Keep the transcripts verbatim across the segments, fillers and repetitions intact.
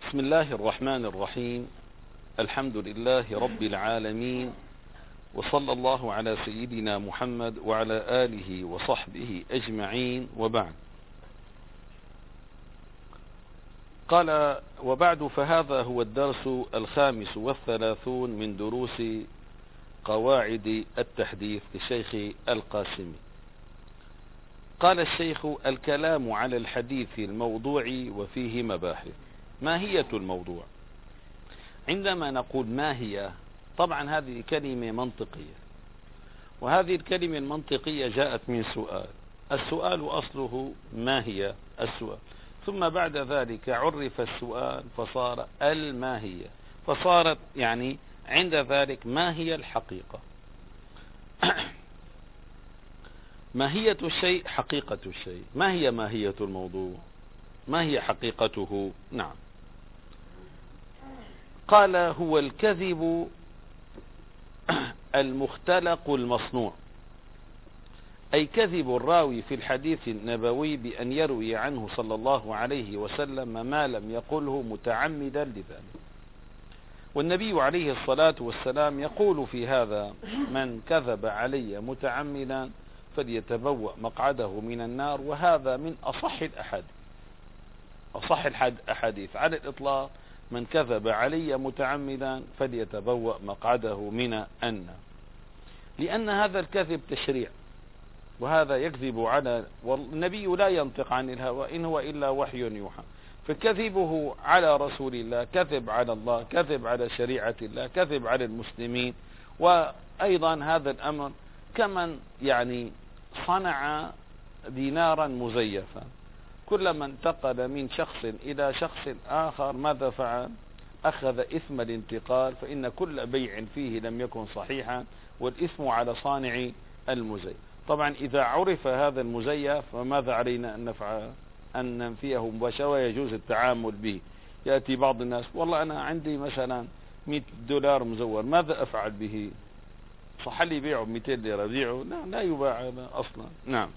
بسم الله الرحمن الرحيم. الحمد لله رب العالمين، وصلى الله على سيدنا محمد وعلى آله وصحبه أجمعين، وبعد. قال: وبعد، فهذا هو الدرس الخامس والثلاثون من دروس قواعد التحديث للشيخ القاسمي. قال الشيخ: الكلام على الحديث الموضوع وفيه مباحث. ماهية الموضوع. عندما نقول ما هي، طبعا هذه كلمة منطقية، وهذه الكلمة المنطقية جاءت من سؤال. السؤال أصله ما هي السؤال، ثم بعد ذلك عرف السؤال فصار الماهية، فصارت يعني عند ذلك ما هي الحقيقة. ماهية الشيء حقيقة الشيء. ما هي ماهية الموضوع؟ ما هي حقيقته؟ نعم. قال: هو الكذب المختلق المصنوع، أي كذب الراوي في الحديث النبوي بأن يروي عنه صلى الله عليه وسلم ما لم يقله متعمدا لذلك. والنبي عليه الصلاة والسلام يقول في هذا: من كذب علي متعمدا فليتبوأ مقعده من النار. وهذا من أصح الأحاديث، أصح الأحاديث على الإطلاق: من كذب علي متعمدا فليتبوأ مقعده من النار. لأن هذا الكذب تشريع، وهذا يكذب على، والنبي لا ينطق عن الهوى إن هو إلا وحي يوحى، فكذبه على رسول الله كذب على الله، كذب على شريعة الله، كذب على المسلمين. وأيضا هذا الأمر كمن يعني صنع دينارا مزيفا، كلما انتقل من شخص إلى شخص آخر ماذا فعل؟ أخذ إثم الانتقال، فإن كل بيع فيه لم يكن صحيحا، والإثم على صانع المزيف. طبعا إذا عرف هذا المزيف فماذا علينا أن نفعل؟ أن ننفيه مباشرة ويجوز التعامل به. يأتي بعض الناس: والله أنا عندي مثلا مئة دولار مزور، ماذا أفعل به؟ صح لي بيعه بمئتين ليرة، بيعه؟ لا، لا يباع هذا أصلا. نعم.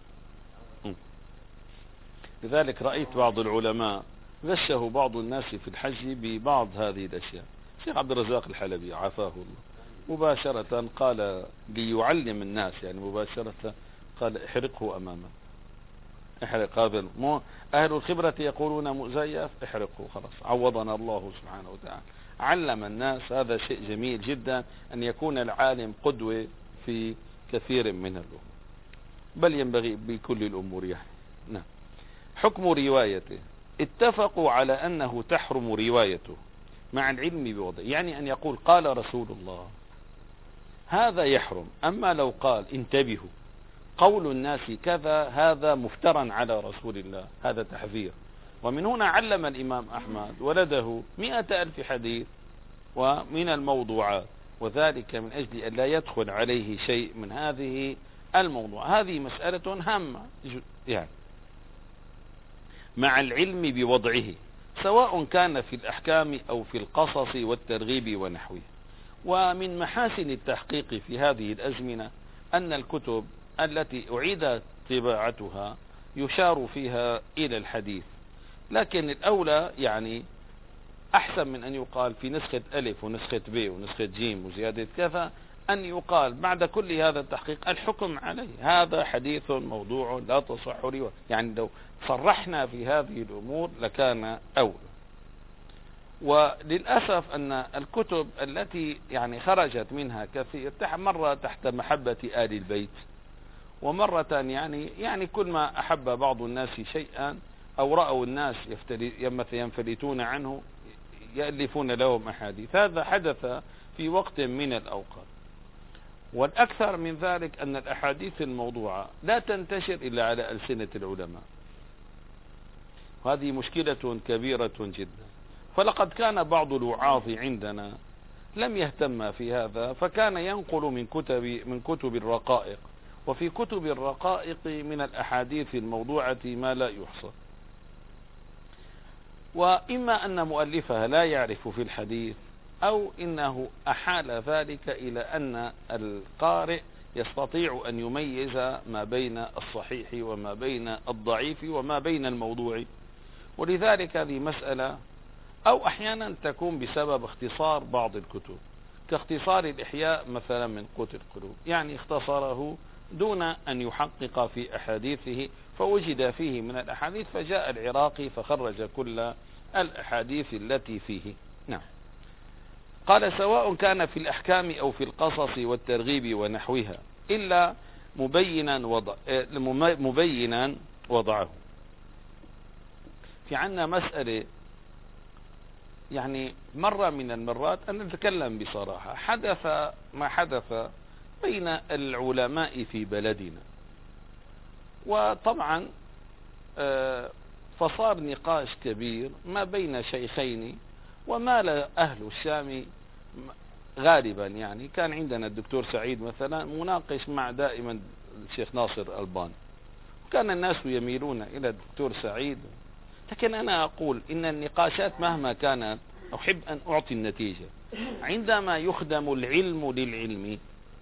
لذلك رأيت بعض العلماء غشه بعض الناس في الحج ببعض هذه الأشياء. الشيخ عبد الرزاق الحلبي عافاه الله مباشرة قال ليعلم الناس، يعني مباشرة قال: احرقه أمامه، احرق هذا. مو أهل الخبرة يقولون مزيف، احرقه، خلاص عوضنا الله سبحانه وتعالى. علم الناس. هذا شيء جميل جدا أن يكون العالم قدوة في كثير من الأمور، بل ينبغي بكل الأمور يعني. نعم. حكم روايته: اتفقوا على أنه تحرم روايته مع العلم بوضعه، يعني أن يقول قال رسول الله، هذا يحرم. أما لو قال انتبهوا قول الناس كذا، هذا مفترا على رسول الله، هذا تحذير. ومن هنا علم الإمام أحمد ولده مئة ألف حديث ومن الموضوعات، وذلك من أجل أن لا يدخل عليه شيء من هذه الموضوع. هذه مسألة هامة يعني، مع العلم بوضعه، سواء كان في الأحكام أو في القصص والترغيب ونحوه. ومن محاسن التحقيق في هذه الأزمنة أن الكتب التي أعيدت طباعتها يشار فيها إلى الحديث، لكن الأولى يعني أحسن من أن يقال في نسخة ألف ونسخة ب ونسخة جيم وزيادة كذا، أن يقال بعد كل هذا التحقيق الحكم عليه: هذا حديث موضوع لا تصح روايته. يعني لو صرحنا في هذه الأمور لكان أولى. وللأسف أن الكتب التي يعني خرجت منها كثير، مرة تحت محبة آل البيت، ومرة يعني يعني كل ما أحب بعض الناس شيئا أو رأوا الناس ينفلتون عنه يألفون لهم أحاديث. هذا حدث في وقت من الأوقات. والأكثر من ذلك أن الأحاديث الموضوعة لا تنتشر إلا على ألسنة العلماء، هذه مشكلة كبيرة جدا. فلقد كان بعض الوعاظ عندنا لم يهتم في هذا، فكان ينقل من كتب من كتب الرقائق، وفي كتب الرقائق من الأحاديث الموضوعة ما لا يحصى. وإما أن مؤلفها لا يعرف في الحديث، أو إنه أحال ذلك إلى أن القارئ يستطيع أن يميز ما بين الصحيح وما بين الضعيف وما بين الموضوع. ولذلك هذه مسألة أو أحيانا تكون بسبب اختصار بعض الكتب، كاختصار الإحياء مثلا من قوت القلوب، يعني اختصره دون أن يحقق في أحاديثه، فوجد فيه من الأحاديث، فجاء العراقي فخرج كل الأحاديث التي فيه. نعم. قال: سواء كان في الأحكام أو في القصص والترغيب ونحوها إلا مبينا وضع مبينا وضعه. في عنا مسألة، يعني مرة من المرات أن نتكلم بصراحة، حدث ما حدث بين العلماء في بلدنا، وطبعا فصار نقاش كبير ما بين شيخين، ومال أهل الشام غالبا، يعني كان عندنا الدكتور سعيد مثلا مناقش مع دائما الشيخ ناصر الباني، وكان الناس يميلون إلى الدكتور سعيد. لكن أنا أقول إن النقاشات مهما كانت أحب أن أعطي النتيجة. عندما يخدم العلم للعلم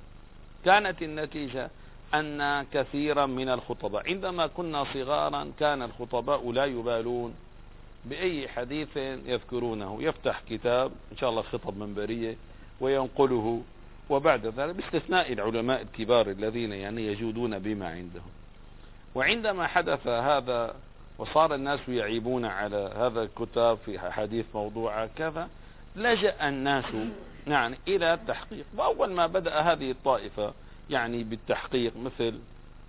كانت النتيجة أن كثيرا من الخطباء عندما كنا صغارا كان الخطباء لا يبالون بأي حديث يذكرونه، يفتح كتاب إن شاء الله خطب منبرية وينقله، وبعد ذلك باستثناء العلماء الكبار الذين يعني يجودون بما عندهم. وعندما حدث هذا وصار الناس يعيبون على هذا الكتاب في حديث موضوع كذا، لجأ الناس يعني إلى التحقيق. وأول ما بدأ هذه الطائفة يعني بالتحقيق مثل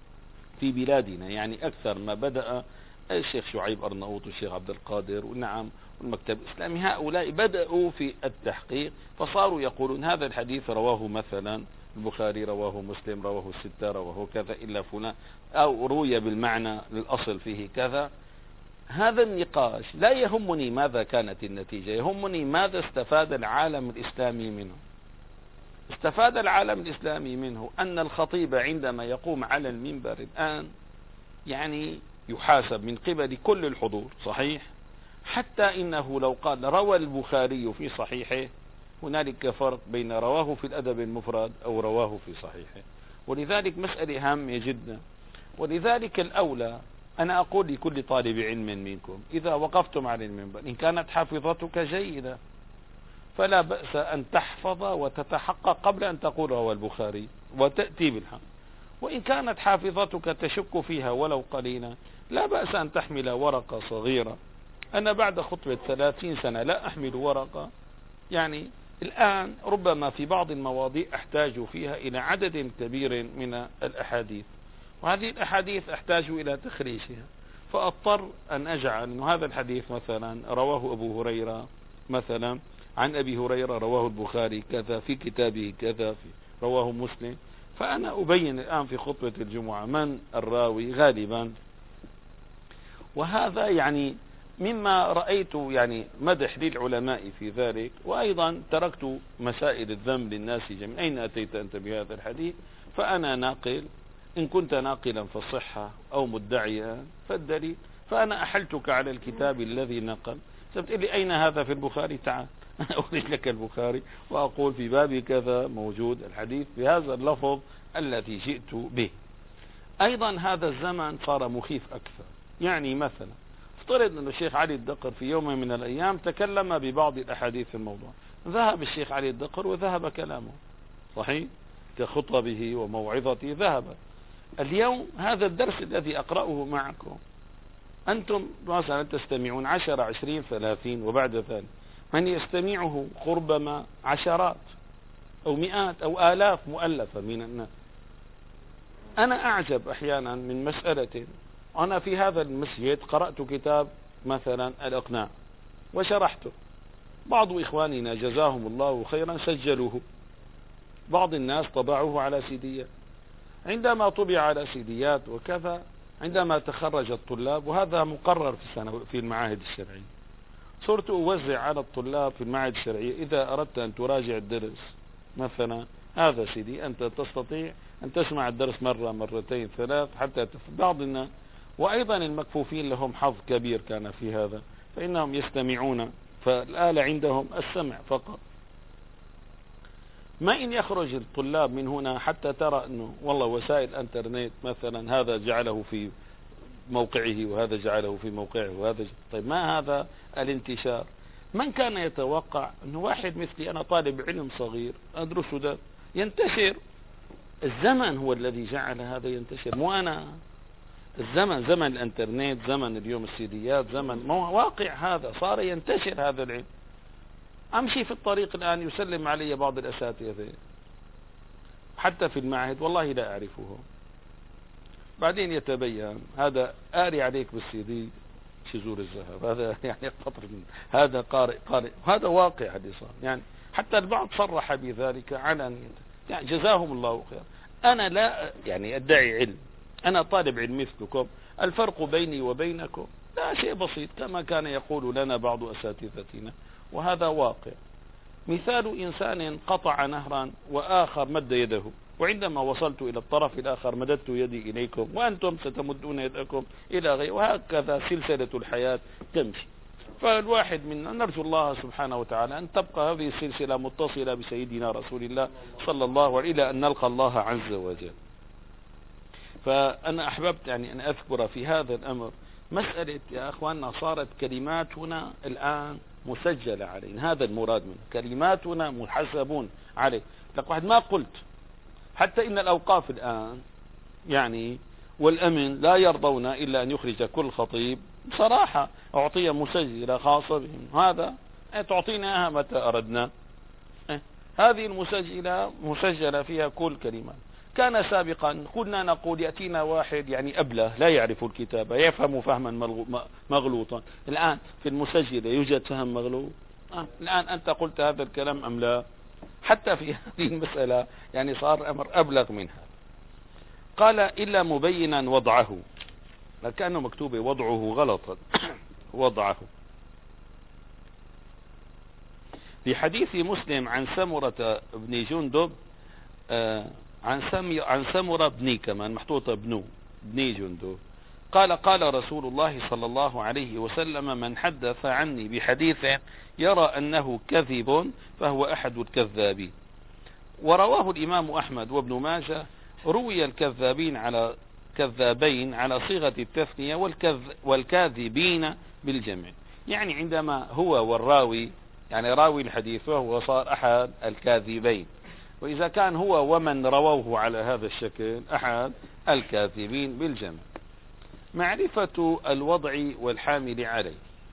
في بلادنا، يعني أكثر ما بدأ الشيخ شعيب أرناؤوط والشيخ عبد القادر ونعم والمكتب الإسلامي، هؤلاء بدأوا في التحقيق، فصاروا يقولون هذا الحديث رواه مثلا البخاري، رواه مسلم، رواه الستة، رواه كذا إلا فلان، أو روي بالمعنى للأصل فيه كذا. هذا النقاش لا يهمني ماذا كانت النتيجة، يهمني ماذا استفاد العالم الإسلامي منه. استفاد العالم الإسلامي منه أن الخطيب عندما يقوم على المنبر الآن يعني يحاسب من قبل كل الحضور، صحيح؟ حتى إنه لو قال روى البخاري في صحيحه، هنالك فرق بين رواه في الأدب المفرد أو رواه في صحيحه. ولذلك مسألة هامة جدا. ولذلك الأولى أنا أقول لكل طالب علم منكم إذا وقفتم على المنبر إن كانت حافظتك جيدة فلا بأس أن تحفظ وتتحقق قبل أن تقول روى البخاري وتأتي بالحق. وإن كانت حافظتك تشك فيها ولو قليلا لا بأس أن تحمل ورقة صغيرة. أنا بعد خطبة ثلاثين سنة لا أحمل ورقة، يعني الآن ربما في بعض المواضيع أحتاج فيها إلى عدد كبير من الأحاديث، وهذه الأحاديث أحتاج إلى تخريجها، فأضطر أن أجعل أن هذا الحديث مثلا رواه أبو هريرة مثلا عن أبي هريرة رواه البخاري كذا في كتابه كذا في رواه مسلم، فأنا أبين الآن في خطبة الجمعة من الراوي غالبا. وهذا يعني مما رأيت يعني مدح للعلماء في ذلك. وأيضا تركت مسائل الذم للناس جميعا، أين أتيت أنت بهذا الحديث؟ فأنا ناقل، إن كنت ناقلا فالصحة أو مدعيا فالدليل، فأنا أحلتك على الكتاب الذي نقل. سبت لي أين هذا في البخاري؟ تعال أخرج لك البخاري وأقول في باب كذا موجود الحديث بهذا اللفظ الذي جئت به. أيضا هذا الزمن صار مخيف أكثر. يعني مثلا افترض أن الشيخ علي الدقر في يوم من الأيام تكلم ببعض الأحاديث في الموضوع، ذهب الشيخ علي الدقر وذهب كلامه، صحيح، كخطبه وموعظته ذهب. اليوم هذا الدرس الذي أقرأه معكم أنتم مثلا تستمعون عشر عشرين ثلاثين، وبعد ذلك من يستمعه قربما عشرات أو مئات أو آلاف مؤلفة من الناس. أنا أعجب أحيانا من مسألة، أنا في هذا المسجد قرأت كتاب مثلا الإقناع وشرحته، بعض إخواننا جزاهم الله خيرا سجلوه، بعض الناس طبعوه على سيديات. عندما طبع على سيديات وكذا، عندما تخرج الطلاب، وهذا مقرر في السنة في المعاهد الشرعية، صرت أوزع على الطلاب في المعاهد الشرعية إذا أردت أن تراجع الدرس مثلا هذا سيدي أنت تستطيع أن تسمع الدرس مرة مرتين ثلاث حتى تفهم. بعض الناس وأيضا المكفوفين لهم حظ كبير كان في هذا، فإنهم يستمعون، فالآلة عندهم السمع فقط. ما إن يخرج الطلاب من هنا حتى ترى أنه والله وسائل الانترنت مثلا هذا جعله في موقعه وهذا جعله في موقعه وهذا ج... طيب ما هذا الانتشار؟ من كان يتوقع أن واحد مثلي أنا طالب علم صغير أدرس ده ينتشر؟ الزمن هو الذي جعل هذا ينتشر، مو أنا. الزمن زمن الانترنت، زمن اليوم السيديات، زمن واقع هذا صار ينتشر هذا العلم. أمشي في الطريق الآن يسلم علي بعض الأساتذة حتى في المعهد والله لا أعرفه، بعدين يتبين هذا آري عليك بالسيدي شزور الذهب، هذا يعني قطر من هذا قارئ قارئ هذا واقع هذا صار. يعني حتى البعض صرح بذلك علانية، يعني جزاهم الله خير. أنا لا يعني أدعي علم، أنا طالب علم مثلكم، الفرق بيني وبينكم لا شيء بسيط كما كان يقول لنا بعض أساتذتنا، وهذا واقع. مثال إنسان قطع نهرا وآخر مد يده، وعندما وصلت إلى الطرف الآخر مددت يدي إليكم وأنتم ستمدون يدكم إلى غيره، وهكذا سلسلة الحياة تمشي. فالواحد منا نرجو الله سبحانه وتعالى أن تبقى هذه السلسلة متصلة بسيدنا رسول الله صلى الله عليه إلى أن نلقى الله عز وجل. فأنا أحببت يعني أن أذكر في هذا الأمر مسألة يا أخواننا صارت كلماتنا الآن مسجلة علينا، هذا المراد منه، كلماتنا محسبون عليه. لك واحد ما قلت حتى إن الأوقاف الآن يعني والأمن لا يرضون إلا أن يخرج كل خطيب بصراحة أعطي مسجلة خاصة بهم، هذا تعطينا متى أردنا. هذه المسجلة مسجلة فيها كل كلمة. كان سابقا كنا نقول يأتينا واحد يعني أبله لا يعرف الكتابة يفهم فهما مغلوطا، الآن في المسجلة يوجد فهم مغلوط. آه. الآن أنت قلت هذا الكلام أم لا؟ حتى في هذه المسألة يعني صار أمر أبلغ منها. قال إلا مبينا وضعه، لكأنه مكتوب وضعه غلطا وضعه. في حديث مسلم عن سمرة بن جندب آه عن سمي عن سمرة بني كمان محطوطة بنو بني جندب قال قال رسول الله صلى الله عليه وسلم من حدث عني بحديث يرى أنه كذب فهو أحد الكذابين. ورواه الإمام أحمد وابن ماجه روي الكذابين على كذابين على صيغة التثنية والكذ والكاذبين بالجمع، يعني عندما هو والراوي يعني راوي الحديث وهو صار أحد الكاذبين، وإذا كان هو ومن رووه على هذا الشكل أحد الكاذبين بالجمع. معرفة الوضع والحامل عليه.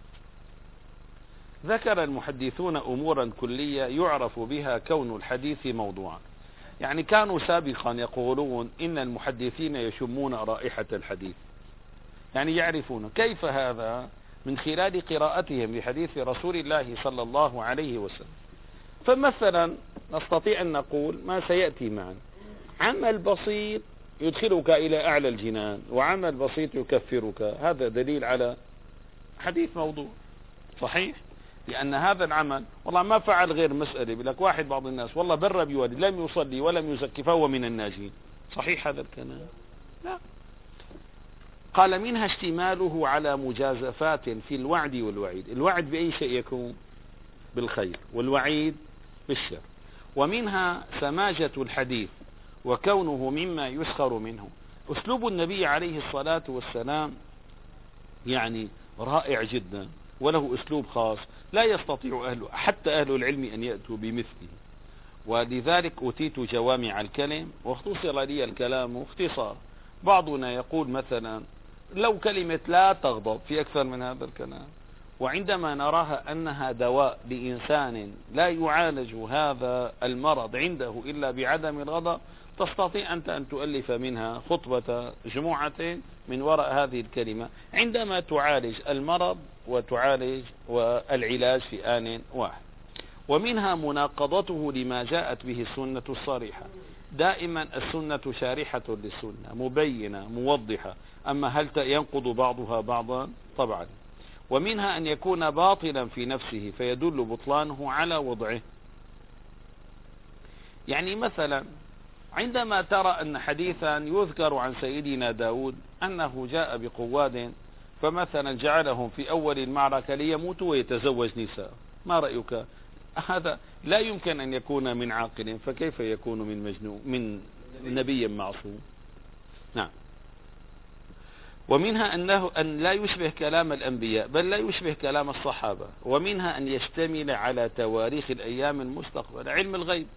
ذكر المحدثون أمورا كلية يعرف بها كون الحديث موضوعا. يعني كانوا سابقا يقولون إن المحدثين يشمون رائحة الحديث، يعني يعرفون كيف هذا من خلال قراءتهم لحديث رسول الله صلى الله عليه وسلم. فمثلا نستطيع أن نقول ما سيأتي معنا، عمل بسيط يدخلك إلى أعلى الجنان وعمل بسيط يكفرك، هذا دليل على حديث موضوع صحيح، لأن هذا العمل والله ما فعل غير مسألة. بلك واحد بعض الناس والله بر بوالد لم يصلي ولم يزكي فهو من الناجين، صحيح هذا الكلام؟ لا. قال منها اشتماله على مجازفات في الوعد والوعيد. الوعد بأي شيء يكون؟ بالخير، والوعيد بالشر. ومنها سماجة الحديث وكونه مما يسخر منه. أسلوب النبي عليه الصلاة والسلام يعني رائع جدا، وله أسلوب خاص لا يستطيع أهل حتى أهل العلم أن يأتوا بمثله، ولذلك أتيت جوامع الكلم واختصر لي الكلام اختصار. بعضنا يقول مثلا لو كلمة لا تغضب في أكثر من هذا الكلام، وعندما نراها أنها دواء لإنسان لا يعالج هذا المرض عنده إلا بعدم الغضب، تستطيع أنت أن تؤلف منها خطبة جمعة من وراء هذه الكلمة عندما تعالج المرض وتعالج والعلاج في آن واحد. ومنها مناقضته لما جاءت به السنة الصريحة. دائما السنة شارحة للسنة مبينة موضحة، أما هل ينقض بعضها بعضا؟ طبعا. ومنها أن يكون باطلا في نفسه فيدل بطلانه على وضعه. يعني مثلا عندما ترى أن حديثا يذكر عن سيدنا داود أنه جاء بقواد فمثلا جعلهم في أول المعركة ليموتوا ويتزوج نساء، ما رأيك؟ هذا لا يمكن أن يكون من عاقل، فكيف يكون من مجنون من نبي معصوم؟ نعم. ومنها أنه أن لا يشبه كلام الأنبياء بل لا يشبه كلام الصحابة، ومنها أن يشتمل على تواريخ الأيام المستقبلة علم الغيب،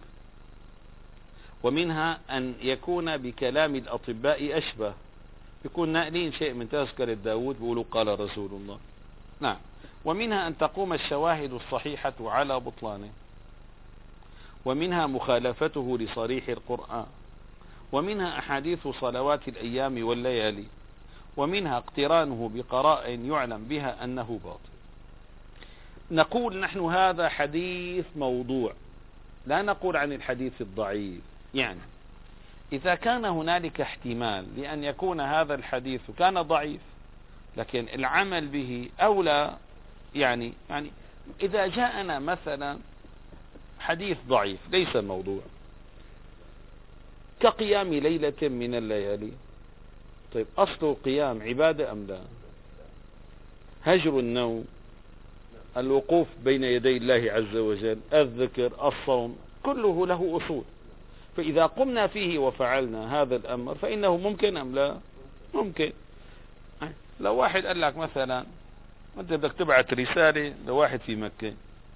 ومنها أن يكون بكلام الأطباء أشبه، يكون ناقلين شيء من تذكرة داود بيقولوا قال رسول الله. نعم. ومنها أن تقوم الشواهد الصحيحة على بطلانه، ومنها مخالفته لصريح القرآن، ومنها أحاديث صلوات الأيام والليالي، ومنها اقترانه بقراء يعلم بها أنه باطل. نقول نحن هذا حديث موضوع، لا نقول عن الحديث الضعيف. يعني إذا كان هنالك احتمال لأن يكون هذا الحديث كان ضعيف لكن العمل به أولى، يعني يعني إذا جاءنا مثلا حديث ضعيف ليس موضوع كقيام ليلة من الليالي، طيب أصل القيام عبادة أم لا؟ هجر النوم، الوقوف بين يدي الله عز وجل، الذكر، الصوم، كله له أصول. فإذا قمنا فيه وفعلنا هذا الأمر فإنه ممكن أم لا؟ ممكن. لو واحد قال لك مثلا أنت بدك تبعت رسالة لواحد في مكة،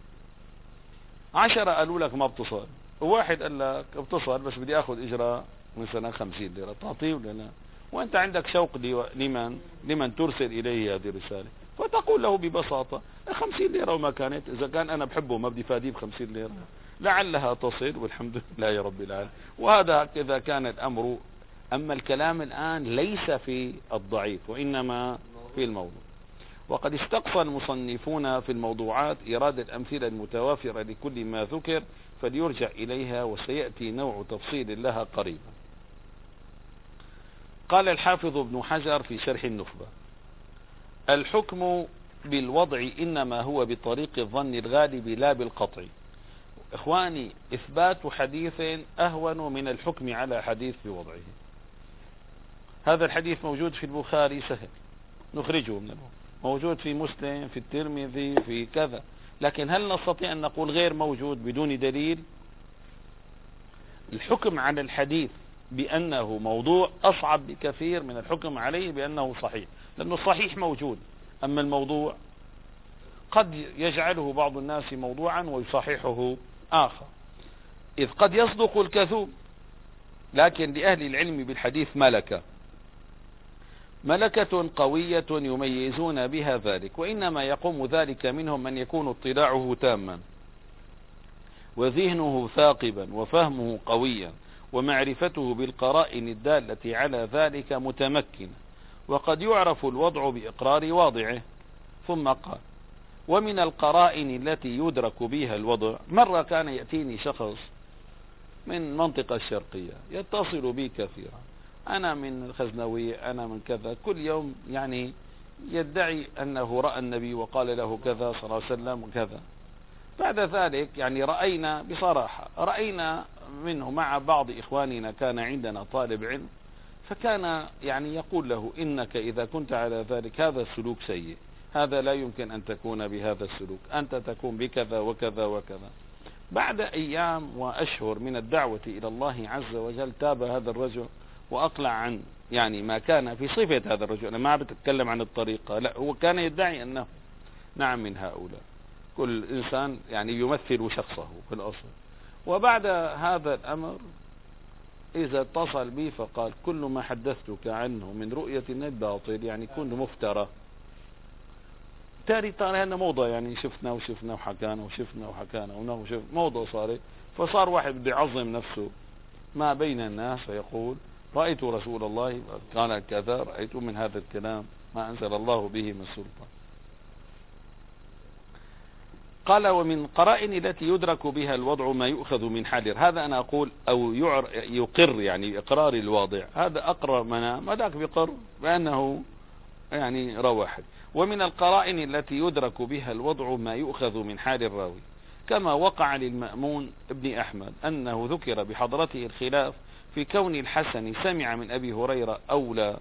عشرة قالوا لك ما بتصل، وواحد قال لك بتصل بس بدي أخذ إجراء مثلا خمسين ليرة، تعطيه ولا لا؟ وأنت عندك شوق لمن لمن ترسل إليه هذه الرسالة، فتقول له ببساطة خمسين ليرة وما كانت، إذا كان أنا بحبه ما بدي فاديه بخمسين ليرة، لعلها تصل والحمد لله يا رب العالمين. وهذا إذا كان الأمر. أما الكلام الآن ليس في الضعيف وإنما في الموضوع. وقد استقصى المصنفون في الموضوعات إيراد الأمثلة المتوافرة لكل ما ذكر، فليرجع إليها وسيأتي نوع تفصيل لها قريبا. قال الحافظ ابن حجر في شرح النخبة: الحكم بالوضع إنما هو بطريق الظن الغالب لا بالقطع. إخواني، إثبات حديث أهون من الحكم على حديث بوضعه. هذا الحديث موجود في البخاري سهل نخرجه من الوضع، موجود في مسلم، في الترمذي، في كذا، لكن هل نستطيع أن نقول غير موجود بدون دليل؟ الحكم على الحديث بأنه موضوع أصعب بكثير من الحكم عليه بأنه صحيح، لأنه الصحيح موجود، أما الموضوع قد يجعله بعض الناس موضوعا ويصححه آخر، إذ قد يصدق الكذوب. لكن لأهل العلم بالحديث ملكة ملكة قوية يميزون بها ذلك، وإنما يقوم ذلك منهم من يكون اطلاعه تاما وذهنه ثاقبا وفهمه قويا ومعرفته بالقرائن الدالة على ذلك متمكنة، وقد يعرف الوضع بإقرار واضعه. ثم قال: ومن القرائن التي يدرك بها الوضع، مرة كان يأتيني شخص من منطقة الشرقية يتصل بي كثيرا، أنا من الخزنوية، أنا من كذا، كل يوم يعني يدعي أنه رأى النبي وقال له كذا صلى الله عليه وسلم وكذا. بعد ذلك يعني رأينا بصراحة رأينا منه مع بعض إخواننا، كان عندنا طالب علم، فكان يعني يقول له: إنك إذا كنت على ذلك هذا السلوك سيء، هذا لا يمكن أن تكون بهذا السلوك، أنت تكون بكذا وكذا وكذا. بعد أيام وأشهر من الدعوة إلى الله عز وجل تاب هذا الرجل وأقلع عن يعني ما كان في صفة هذا الرجل. أنا ما بتكلم عن الطريقة، لا، هو كان يدعي أنه نعم من هؤلاء، كل إنسان يعني يمثل شخصه في الأصل. وبعد هذا الأمر إذا اتصل بي فقال: كل ما حدثتك عنه من رؤية النبي باطل، يعني كنت مفترى. تاري تاري هنا موضة، يعني شفنا وشفنا وحكانا وشفنا وحكانا وشفنا، موضة صارت. فصار واحد بده يعظم نفسه ما بين الناس فيقول: رأيت رسول الله قال كذا، رأيت من هذا الكلام ما أنزل الله به من سلطان. قال: ومن قرائن التي يدرك بها الوضع ما يؤخذ من حال، هذا أنا أقول أو يقر يعني إقرار الواضع، هذا أقرر منام، هذاك بيقر بأنه يعني رواحد. ومن القرائن التي يدرك بها الوضع ما يؤخذ من حال الراوي، كما وقع للمأمون ابن أحمد أنه ذكر بحضرته الخلاف في كون الحسن سمع من أبي هريرة أو لا،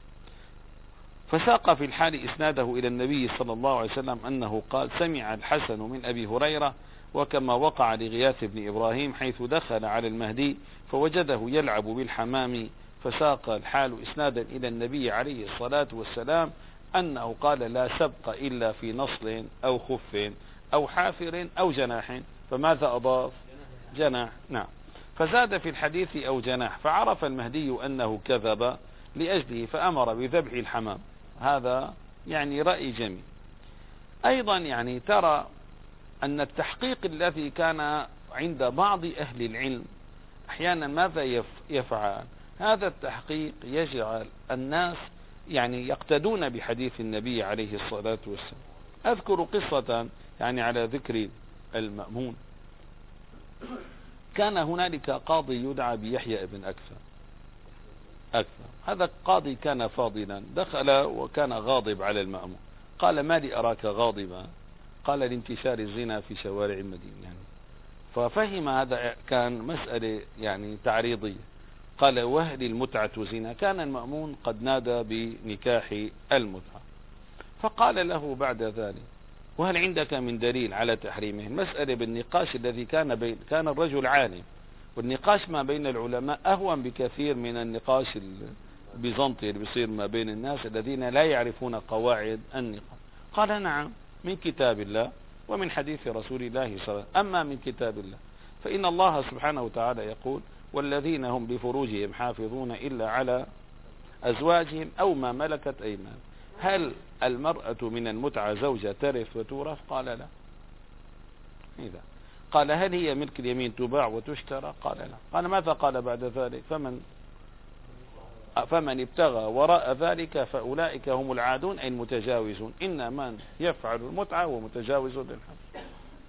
فساق في الحال إسناده إلى النبي صلى الله عليه وسلم أنه قال: سمع الحسن من أبي هريرة. وكما وقع لغياث بن إبراهيم حيث دخل على المهدي فوجده يلعب بالحمام فساق الحال إسنادا إلى النبي عليه الصلاة والسلام أنه قال لا سبق إلا في نصل أو خف أو حافر أو جناح، فماذا أضاف؟ جناح. نعم. فزاد في الحديث أو جناح، فعرف المهدي أنه كذب لأجله فأمر بذبح الحمام. هذا يعني رأي جميل. أيضا يعني ترى أن التحقيق الذي كان عند بعض أهل العلم أحيانا ماذا يفعل؟ هذا التحقيق يجعل الناس يعني يقتدون بحديث النبي عليه الصلاة والسلام. أذكر قصة يعني على ذكر المأمون. كان هنالك قاضي يدعى بيحيى ابن أكثر أكثر هذا القاضي كان فاضلا، دخل وكان غاضب على المأمون. قال ما لي أراك غاضبا؟ قال لانتشار الزنا في شوارع المدينة يعني. ففهم هذا كان مسألة يعني تعريضية. قال وهل المتعة زنا؟ كان المأمون قد نادى بنكاح المتعة. فقال له بعد ذلك وهل عندك من دليل على تحريمه؟ المسألة بالنقاش الذي كان بين كان الرجل عالم، والنقاش ما بين العلماء أهون بكثير من النقاش البيزنطي اللي بيصير ما بين الناس الذين لا يعرفون قواعد النقاش. قال نعم من كتاب الله ومن حديث رسول الله صلى الله عليه وسلم. أما من كتاب الله فإن الله سبحانه وتعالى يقول والذين هم لفروجهم حافظون إلا على أزواجهم أو ما ملكت أيمان. هل المرأة من المتعة زوجة ترث وتورث؟ قال لا. إذا قال هل هي ملك اليمين تباع وتشترى؟ قال لا. قال ماذا قال بعد ذلك؟ فمن فمن ابتغى وراء ذلك فأولئك هم العادون أي المتجاوزون، إن من يفعل المتعة ومتجاوز للحد.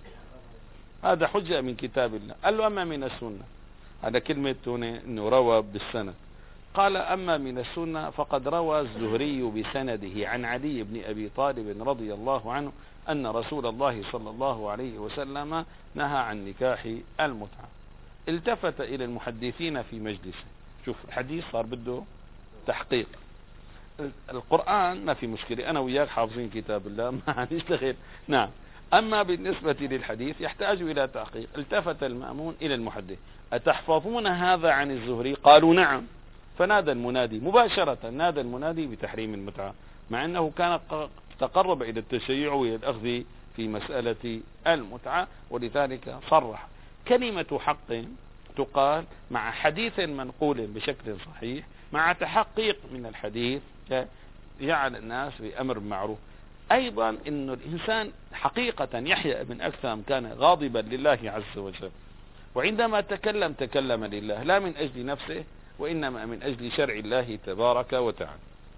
هذا حجة من كتاب الله. قال له أما من السنة، هذا كلمة أنه روى بالسند. قال أما من السنة فقد روى الزهري بسنده عن علي بن أبي طالب رضي الله عنه أن رسول الله صلى الله عليه وسلم نهى عن نكاح المتعة. التفت إلى المحدثين في مجلسه. شوف الحديث صار بده تحقيق. القرآن ما في مشكلة، أنا وياك حافظين كتاب الله ما هنشتغل. نعم. أما بالنسبة للحديث يحتاج إلى تحقيق. التفت المأمون إلى المحدث أتحفظون هذا عن الزهري؟ قالوا نعم. فنادى المنادي مباشرة، نادى المنادي بتحريم المتعة، مع أنه كان تقرب إلى التشيع وإلى الأخذ في مسألة المتعة، ولذلك صرح. كلمة حق تقال مع حديث منقول بشكل صحيح مع تحقيق من الحديث جعل الناس بأمر معروف. أيضا أن الإنسان حقيقة يحيى بن أكثم كان غاضبا لله عز وجل، وعندما تكلم تكلم لله لا من أجل نفسه وإنما من أجل شرع الله تبارك وتعالى.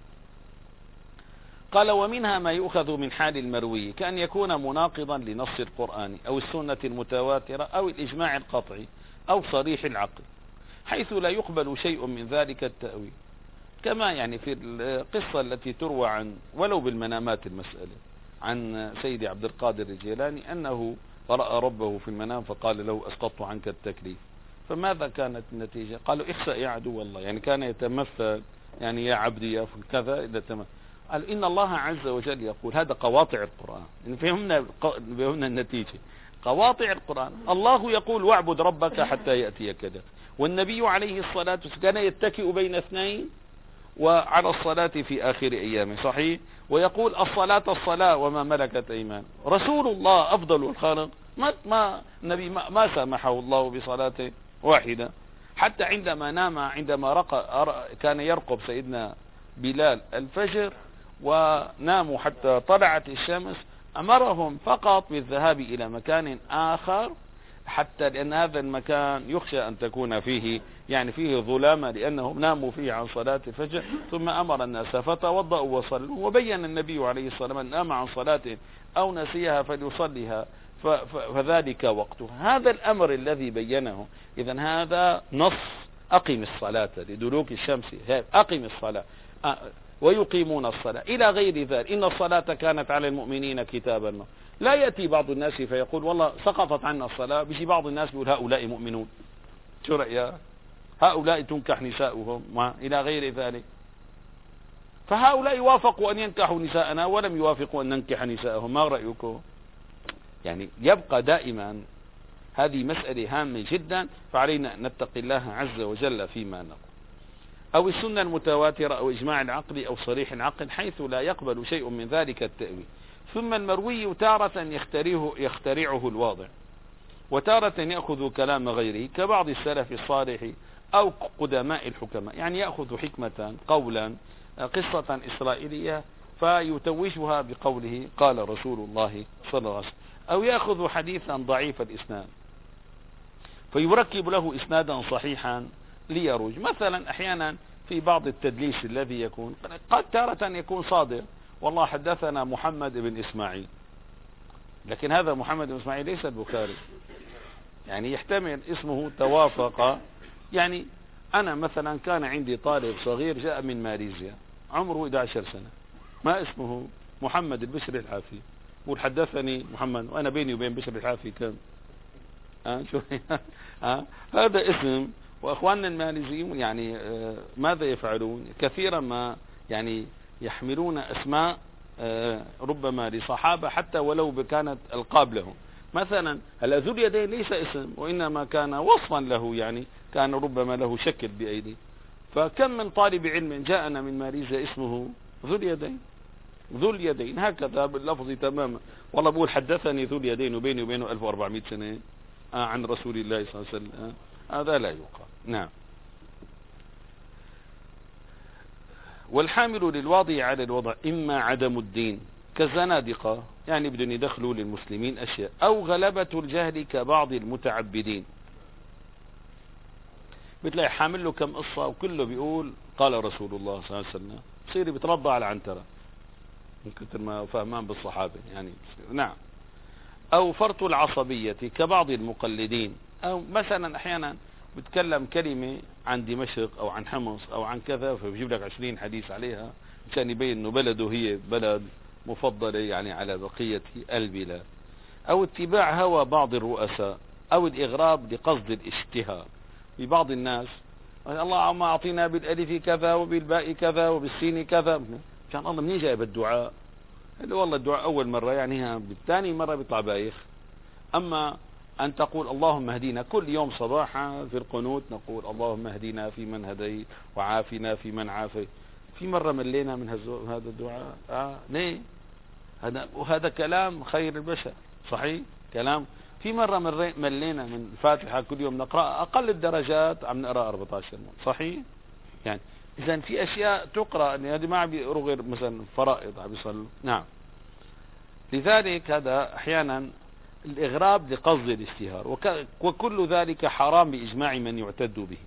قال ومنها ما يؤخذ من حال المروي كأن يكون مناقضا لنص القرآن أو السنة المتواترة أو الإجماع القطعي أو صريح العقل، حيث لا يقبل شيء من ذلك التأويل، كما يعني في القصة التي تروى عن ولو بالمنامات المسألة عن سيد عبد القادر الجيلاني أنه رأى ربه في المنام فقال له أسقطت عنك التكليف. فماذا كانت النتيجة؟ قالوا اخسأ يا عدو الله، يعني كان يتمثل يعني يا عبدي يا كذا إذا تمثل. قال إن الله عز وجل يقول، هذا قواطع القرآن، يعني فهمنا فهمنا النتيجة. قواطع القرآن الله يقول واعبد ربك حتى يأتيك كذا، والنبي عليه الصلاة والسلام كان يتكئ بين اثنين وعلى الصلاة في آخر أيامه صحيح، ويقول الصلاة الصلاة وما ملكت أيمان. رسول الله أفضل الخلق ما ما النبي ما, ما سامحه الله بصلاة واحدة، حتى عندما نام عندما رقى كان يرقب سيدنا بلال الفجر وناموا حتى طلعت الشمس، أمرهم فقط بالذهاب إلى مكان آخر حتى لأن هذا المكان يخشى أن تكون فيه يعني فيه ظلامة لأنهم ناموا فيه عن صلاة الفجر، ثم أمر الناس فتوضأوا وصلوا، وبين النبي عليه الصلاة والسلام أن نام عن صلاة أو نسيها فليصليها فذلك وقتها. هذا الأمر الذي بينه، إذن هذا نص أقم الصلاة لدلوك الشمس، أقم الصلاة ويقيمون الصلاة إلى غير ذلك. إن الصلاة كانت على المؤمنين كتابا موقوتا. لا يأتي بعض الناس فيقول والله سقطت عنا الصلاة، بيجي بعض الناس بيقول هؤلاء مؤمنون، شو رأيك؟ هؤلاء تنكح نساؤهم ما إلى غير ذلك. فهؤلاء وافقوا أن ينكحوا نساءنا ولم يوافقوا أن ننكح نساءهم، ما رأيكم؟ يعني يبقى دائما هذه مسألة هامة جدا، فعلينا أن نتقي الله عز وجل فيما نقول. أو السنة المتواترة أو إجماع العقل أو صريح العقل، حيث لا يقبل شيء من ذلك التأويل. ثم المروي تارة يخترعه, يخترعه الواضع، وتارة يأخذ كلام غيره كبعض السلف الصالح أو قدماء الحكماء، يعني يأخذ حكمة قولا قصة إسرائيلية فيتوجها بقوله قال رسول الله صلى الله عليه وسلم، أو يأخذ حديثا ضعيف الإسناد فيركب له إسنادا صحيحا ليروج. مثلا أحيانا في بعض التدليس الذي يكون قد تارة يكون صادق، والله حدثنا محمد بن إسماعيل، لكن هذا محمد بن إسماعيل ليس البخاري، يعني يحتمل اسمه توافق. يعني أنا مثلا كان عندي طالب صغير جاء من ماليزيا عمره إحدى عشرة سنة، ما اسمه محمد البشري الحافي، وحدثني محمد، وأنا بيني وبين بشري الحافي كم آه شو آه هذا اسم. وأخواننا الماليزيون يعني آه ماذا يفعلون؟ كثيرا ما يعني يحملون أسماء آه ربما لصحابة حتى ولو كانت ألقاب لهم. مثلا هلا ذو اليدين ليس اسم، وإنما كان وصفا له، يعني كان ربما له شكل بأيدي. فكم من طالب علم جاءنا من ماليزيا اسمه ذو اليدين، ذو اليدين هكذا باللفظ تماما. والله بقول حدثني ذو اليدين وبيني وبينه ألف وأربعمائة سنة آه عن رسول الله صلى الله عليه وسلم، آه هذا لا يقال. نعم. والحامل للواضع على الوضع إما عدم الدين كالزنادقة، يعني بدهم يدخلوا للمسلمين أشياء، أو غلبة الجهل كبعض المتعبدين. بتلاقي حامل له كم قصة وكله بيقول قال رسول الله صلى الله عليه وسلم، بصير بيترضى على عنترة من كثر ما فهمان بالصحابة يعني. نعم. أو فرط العصبية كبعض المقلدين، أو مثلا أحيانا بتكلم كلمة عن دمشق أو عن حمص أو عن كذا فبيجيب لك عشرين حديث عليها عشان يبين أنه بلده هي بلد مفضلة يعني على بقية البلاد. أو اتباع هوى بعض الرؤساء، أو الإغراب لقصد الاشتهار ببعض الناس. الله ما أعطينا بالألف كذا وبالباء كذا وبالسين كذا، كان الله منين جايب الدعاء؟ اللي والله الدعاء أول مرة يعني بالثاني مرة بيطلع بايخ. أما أن تقول اللهم اهدينا كل يوم صباحا في القنوت نقول اللهم اهدينا في من هديت وعافنا في من عافيت، في مرة ملينا من هذا الدعاء؟ آه ليه؟ هذا وهذا كلام خير البشر صحيح، كلام. في مرة ملينا من الفاتحة كل يوم نقرأ أقل الدرجات عم نقرأ أربعة عشر صحيح. يعني إذا في أشياء تقرأ، يعني هذه ما عم بيقروا غير مثلا فرائض عم بيصلوا. نعم. لذلك هذا أحيانا الإغراب لقصد الاشتهار، وكل ذلك حرام بإجماع من يعتد به.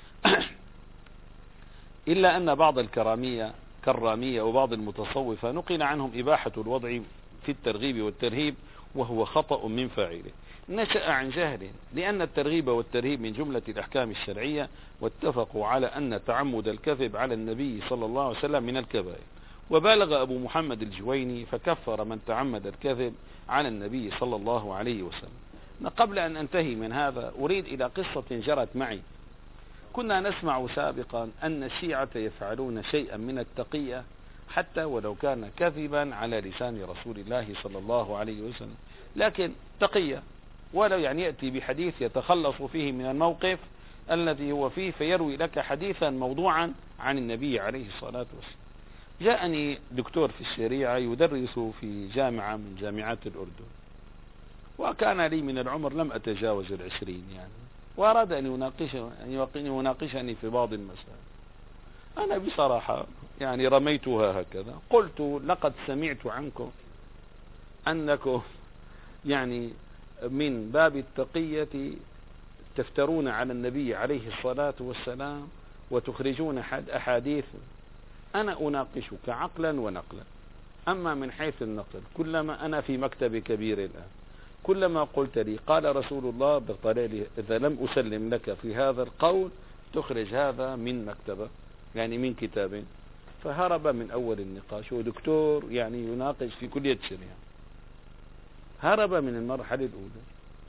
إلا أن بعض الكرامية كرامية وبعض المتصوفة نقل عنهم إباحة الوضع في الترغيب والترهيب، وهو خطأ من فاعله نشأ عن جهل، لأن الترغيب والترهيب من جملة الأحكام الشرعية، واتفقوا على أن تعمد الكذب على النبي صلى الله عليه وسلم من الكبائر. وبالغ أبو محمد الجويني فكفر من تعمد الكذب على النبي صلى الله عليه وسلم. قبل أن أنتهي من هذا أريد إلى قصة جرت معي. كنا نسمع سابقا أن الشيعة يفعلون شيئا من التقية حتى ولو كان كذبا على لسان رسول الله صلى الله عليه وسلم، لكن تقية، ولو يعني يأتي بحديث يتخلص فيه من الموقف الذي هو فيه فيروي لك حديثا موضوعا عن النبي عليه الصلاة والسلام. جاءني دكتور في الشريعة يدرس في جامعة من جامعات الأردن، وكان لي من العمر لم أتجاوز العشرين يعني، وأراد أن يناقشني أن يناقشني في بعض المسائل. أنا بصراحة يعني رميتها هكذا، قلت لقد سمعت عنكم أنكم يعني من باب التقية تفترون على النبي عليه الصلاة والسلام وتخرجون أحاديث. أنا أناقشك عقلا ونقلا، أما من حيث النقل كلما أنا في مكتب كبير الآن كلما قلت لي قال رسول الله بطلع لي، إذا لم أسلم لك في هذا القول تخرج هذا من مكتبة يعني من كتاب. فهرب من أول النقاش، ودكتور يعني يناقش في كلية الشريعة، هرب من المرحلة الأولى.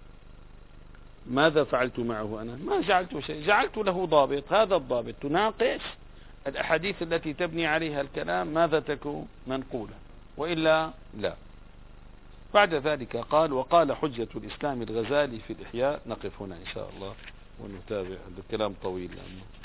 ماذا فعلت معه أنا؟ ما جعلت شيء، جعلت له ضابط، هذا الضابط تناقش الأحاديث التي تبني عليها الكلام ماذا تكون منقولة، وإلا لا. بعد ذلك قال وقال حجة الإسلام الغزالي في الإحياء. نقف هنا إن شاء الله ونتابع، الكلام طويل لأنه